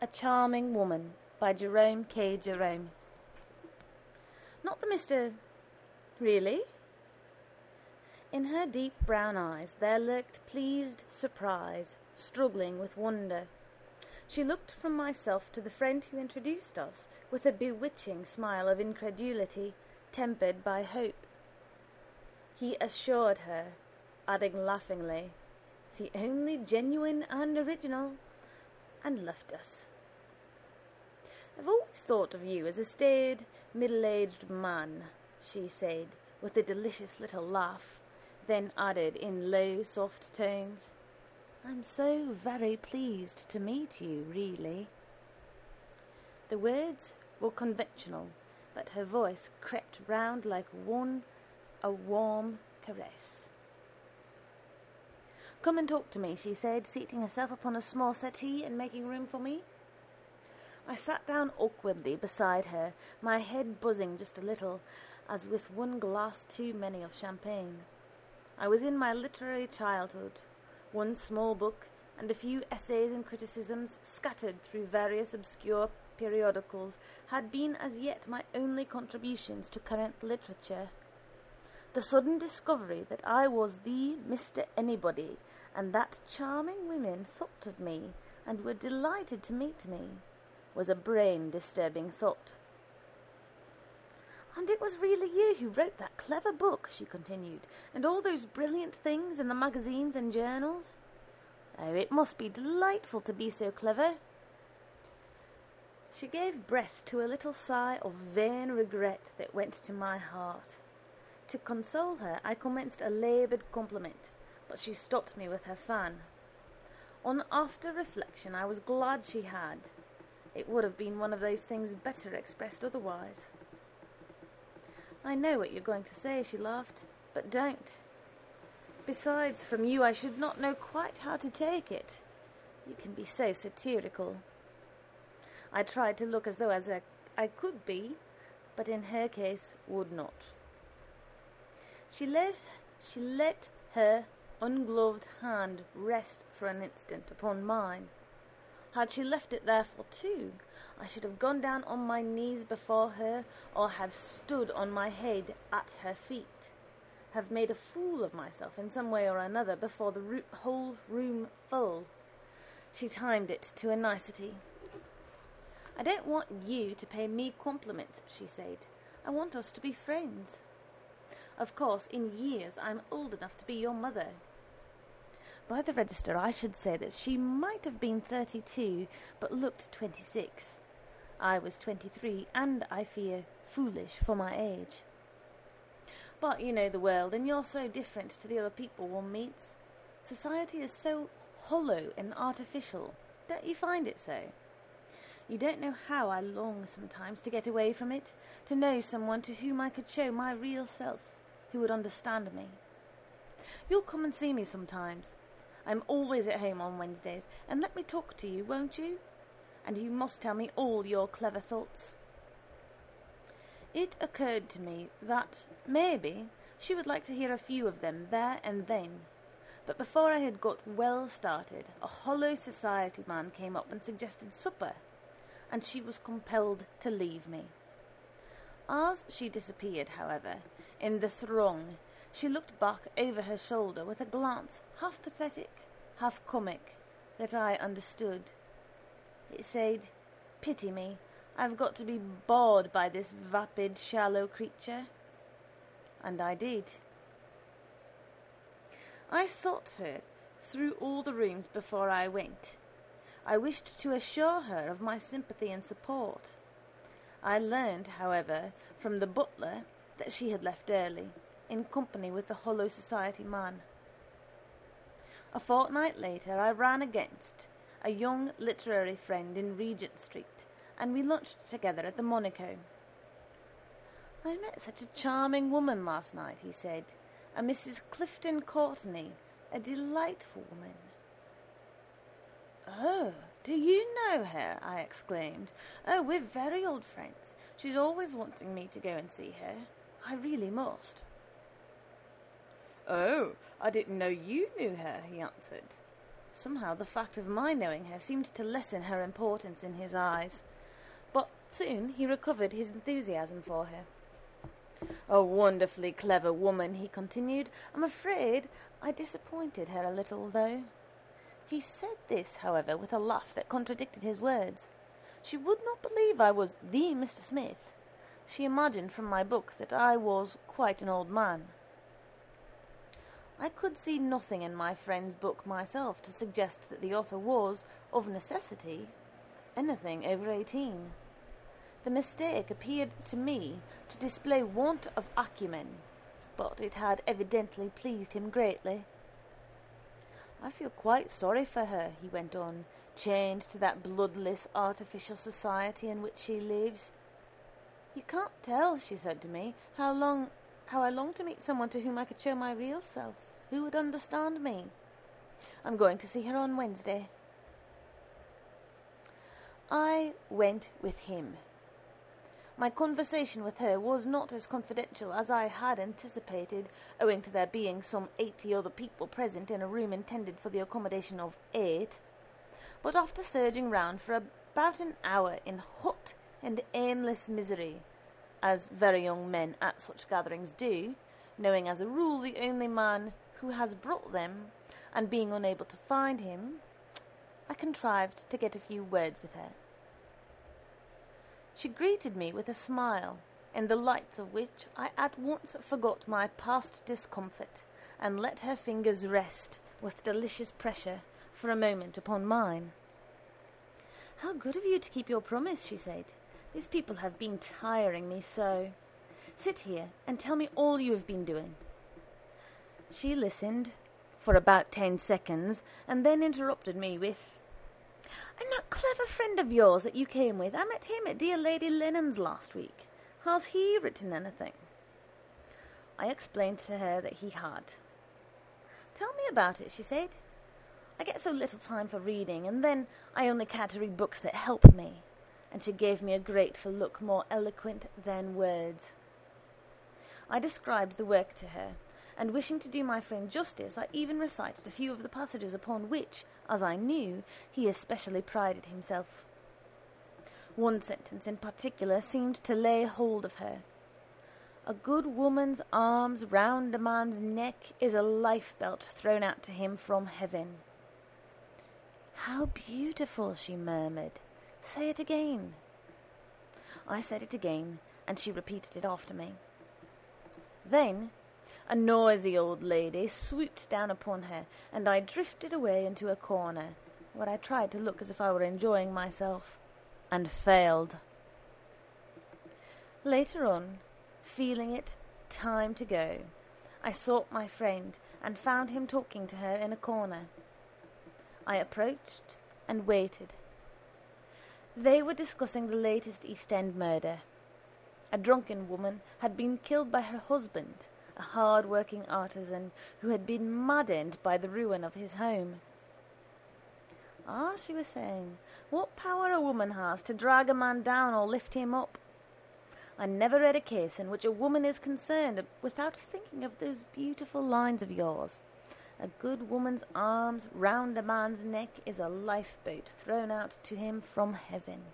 A Charming Woman by Jerome K. Jerome. Not the Mr. Really? In her deep brown eyes there lurked pleased surprise, struggling with wonder. She looked from myself to the friend who introduced us, with a bewitching smile of incredulity, tempered by hope. He assured her, adding laughingly, "The only genuine and original," and left us. "I've always thought of you as a staid, middle-aged man," she said, with a delicious little laugh, then added in low, soft tones, "I'm so very pleased to meet you, really." The words were conventional, but her voice crept round like a warm caress. "Come and talk to me," she said, seating herself upon a small settee and making room for me. I sat down awkwardly beside her, my head buzzing just a little, as with one glass too many of champagne. I was in my literary childhood. One small book and a few essays and criticisms scattered through various obscure periodicals had been as yet my only contributions to current literature. The sudden discovery that I was the Mr. Anybody and that charming women thought of me and were delighted to meet me was a brain-disturbing thought. "And it was really you who wrote that clever book," she continued, "and all those brilliant things in the magazines and journals? Oh, it must be delightful to be so clever." She gave breath to a little sigh of vain regret that went to my heart. To console her, I commenced a laboured compliment, but she stopped me with her fan. On after reflection, I was glad she had. It would have been one of those things better expressed otherwise. "I know what you're going to say," she laughed, "but don't. Besides, from you I should not know quite how to take it. You can be so satirical." I tried to look as though I could be, but in her case would not. She let her ungloved hand rest for an instant upon mine. Had she left it there for two, I should have gone down on my knees before her, or have stood on my head at her feet, have made a fool of myself in some way or another before the whole room full. She timed it to a nicety. "I don't want you to pay me compliments," she said. "I want us to be friends. Of course, in years I'm old enough to be your mother. By the register I should say that she might have been 32, but looked 26. I was 23, and, I fear, foolish for my age. But you know the world, and you're so different to the other people one meets. Society is so hollow and artificial. Don't you find it so? You don't know how I long sometimes to get away from it, to know someone to whom I could show my real self, who would understand me. You'll come and see me sometimes. I'm always at home on Wednesdays, and let me talk to you, won't you? And you must tell me all your clever thoughts." It occurred to me that, maybe, she would like to hear a few of them there and then. But before I had got well started, a hollow society man came up and suggested supper, and she was compelled to leave me. As she disappeared, however, in the throng, she looked back over her shoulder with a glance half pathetic, half comic, that I understood. It said, "Pity me, I've got to be bored by this vapid, shallow creature." And I did. I sought her through all the rooms before I went. I wished to assure her of my sympathy and support. I learned, however, from the butler that she had left early, in company with the hollow society man. A fortnight later I ran against a young literary friend in Regent Street, and we lunched together at the Monaco. "I met such a charming woman last night," he said, "a Mrs. Clifton Courtenay, a delightful woman." "Oh, do you know her?" I exclaimed. "Oh, we're very old friends. She's always wanting me to go and see her. I really must." "Oh, I didn't know you knew her," he answered. Somehow the fact of my knowing her seemed to lessen her importance in his eyes, but soon he recovered his enthusiasm for her. "A wonderfully clever woman," he continued. "I'm afraid I disappointed her a little, though." He said this, however, with a laugh that contradicted his words. She would not believe I was the Mr. Smith. She imagined from my book that I was quite an old man. I could see nothing in my friend's book myself to suggest that the author was, of necessity, anything over 18. The mistake appeared to me to display want of acumen, but it had evidently pleased him greatly. "I feel quite sorry for her," he went on, "chained to that bloodless artificial society in which she lives. You can't tell," she said to me, how I long to meet someone to whom I could show my real self, who would understand me. I'm going to see her on Wednesday." I went with him. My conversation with her was not as confidential as I had anticipated, owing to there being some 80 other people present in a room intended for the accommodation of 8. But after surging round for about an hour in hot and aimless misery, as very young men at such gatherings do, knowing as a rule the only man who has brought them, and being unable to find him, I contrived to get a few words with her. She greeted me with a smile, in the light of which I at once forgot my past discomfort, and let her fingers rest with delicious pressure for a moment upon mine. "How good of you to keep your promise," she said. "These people have been tiring me so. Sit here and tell me all you have been doing." She listened for about 10 seconds, and then interrupted me with, "And that clever friend of yours that you came with, I met him at dear Lady Lennon's last week. Has he written anything?" I explained to her that he had. "Tell me about it," she said. "I get so little time for reading, and then I only care to read books that help me." And she gave me a grateful look more eloquent than words. I described the work to her, and wishing to do my friend justice, I even recited a few of the passages upon which, as I knew, he especially prided himself. One sentence in particular seemed to lay hold of her. "A good woman's arms round a man's neck is a lifebelt thrown out to him from heaven." "How beautiful," she murmured. "Say it again." I said it again, and she repeated it after me. Then a noisy old lady swooped down upon her, and I drifted away into a corner, where I tried to look as if I were enjoying myself, and failed. Later on, feeling it time to go, I sought my friend, and found him talking to her in a corner. I approached and waited. They were discussing the latest East End murder. A drunken woman had been killed by her husband, a hard-working artisan who had been maddened by the ruin of his home. "Ah," she was saying, "what power a woman has to drag a man down or lift him up. I never read a case in which a woman is concerned without thinking of those beautiful lines of yours. A good woman's arms round a man's neck is a lifeboat thrown out to him from heaven."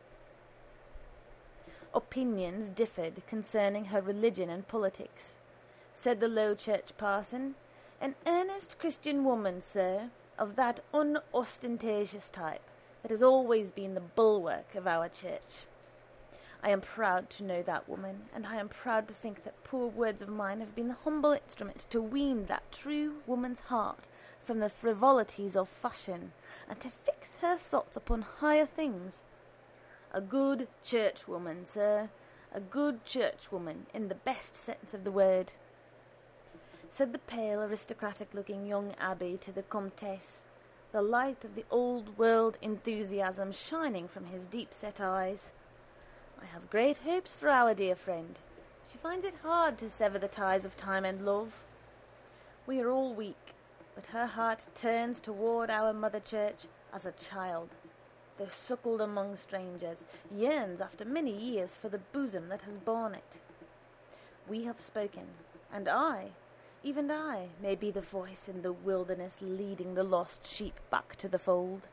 Opinions differed concerning her religion and politics. Said the Low Church parson, "An earnest Christian woman, sir, of that unostentatious type that has always been the bulwark of our church. I am proud to know that woman, and I am proud to think that poor words of mine have been the humble instrument to wean that true woman's heart from the frivolities of fashion, and to fix her thoughts upon higher things. A good churchwoman, sir, a good churchwoman in the best sense of the word," said the pale, aristocratic-looking young abbé to the Comtesse, the light of the old-world enthusiasm shining from his deep-set eyes. "I have great hopes for our dear friend. She finds it hard to sever the ties of time and love. We are all weak, but her heart turns toward our Mother Church as a child, though suckled among strangers, yearns after many years for the bosom that has borne it. We have spoken, and I, Even I may be the voice in the wilderness leading the lost sheep back to the fold.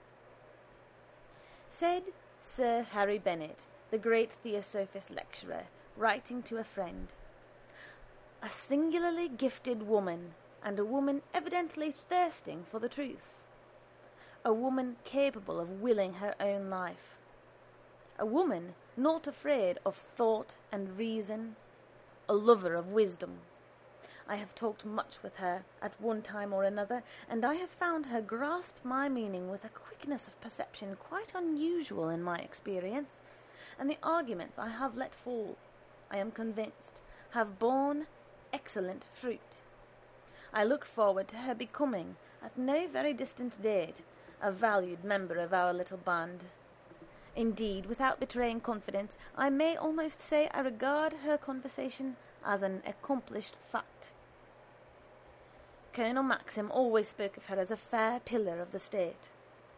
Said Sir Harry Bennet, the great Theosophist lecturer, writing to a friend, "A singularly gifted woman, and a woman evidently thirsting for the truth. A woman capable of willing her own life. A woman not afraid of thought and reason. A lover of wisdom. I have talked much with her at one time or another, and I have found her grasp my meaning with a quickness of perception quite unusual in my experience, and the arguments I have let fall, I am convinced, have borne excellent fruit. I look forward to her becoming, at no very distant date, a valued member of our little band. Indeed, without betraying confidence, I may almost say I regard her conversation as an accomplished fact." Colonel Maxim always spoke of her as a fair pillar of the state.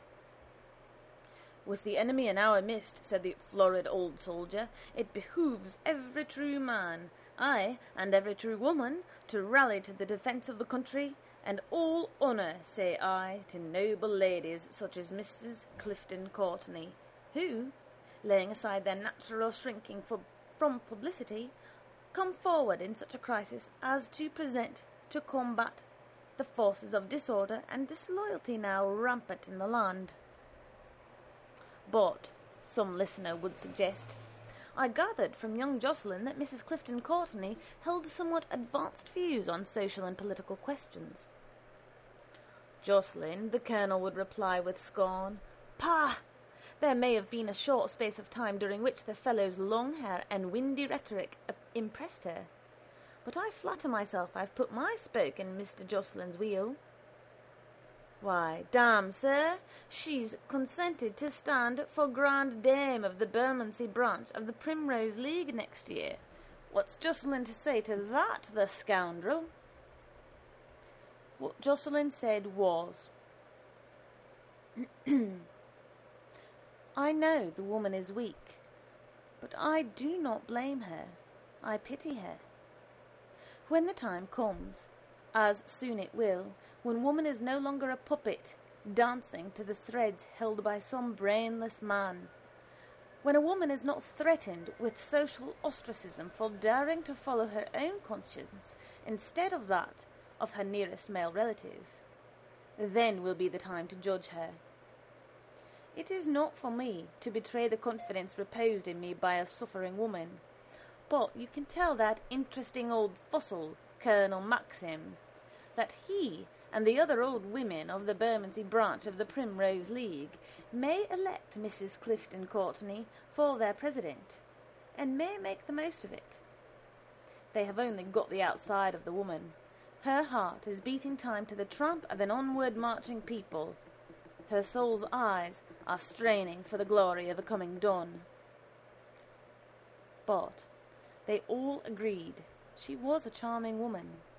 "With the enemy in our midst," said the florid old soldier, "it behooves every true man, aye, and every true woman, to rally to the defence of the country, and all honour, say I, to noble ladies such as Mrs. Clifton Courtenay, who, laying aside their natural shrinking from publicity, come forward in such a crisis as to present to combat the forces of disorder and disloyalty now rampant in the land." But, some listener would suggest, I gathered from young Jocelyn that Mrs. Clifton Courtenay held somewhat advanced views on social and political questions. "Jocelyn," the colonel would reply with scorn, "pah! There may have been a short space of time during which the fellow's long hair and windy rhetoric impressed her, but I flatter myself I've put my spoke in Mr. Jocelyn's wheel. Why, damme, sir, she's consented to stand for Grand Dame of the Bermondsey branch of the Primrose League next year. What's Jocelyn to say to that, the scoundrel?" What Jocelyn said was, "I know the woman is weak, but I do not blame her. I pity her. When the time comes, as soon it will, when woman is no longer a puppet, dancing to the threads held by some brainless man, when a woman is not threatened with social ostracism for daring to follow her own conscience instead of that of her nearest male relative, then will be the time to judge her. It is not for me to betray the confidence reposed in me by a suffering woman, but you can tell that interesting old fossil, Colonel Maxim, that he and the other old women of the Bermondsey branch of the Primrose League may elect Mrs. Clifton Courtenay for their president, and may make the most of it. They have only got the outside of the woman. Her heart is beating time to the tramp of an onward marching people. Her soul's eyes are straining for the glory of a coming dawn." But they all agreed she was a charming woman.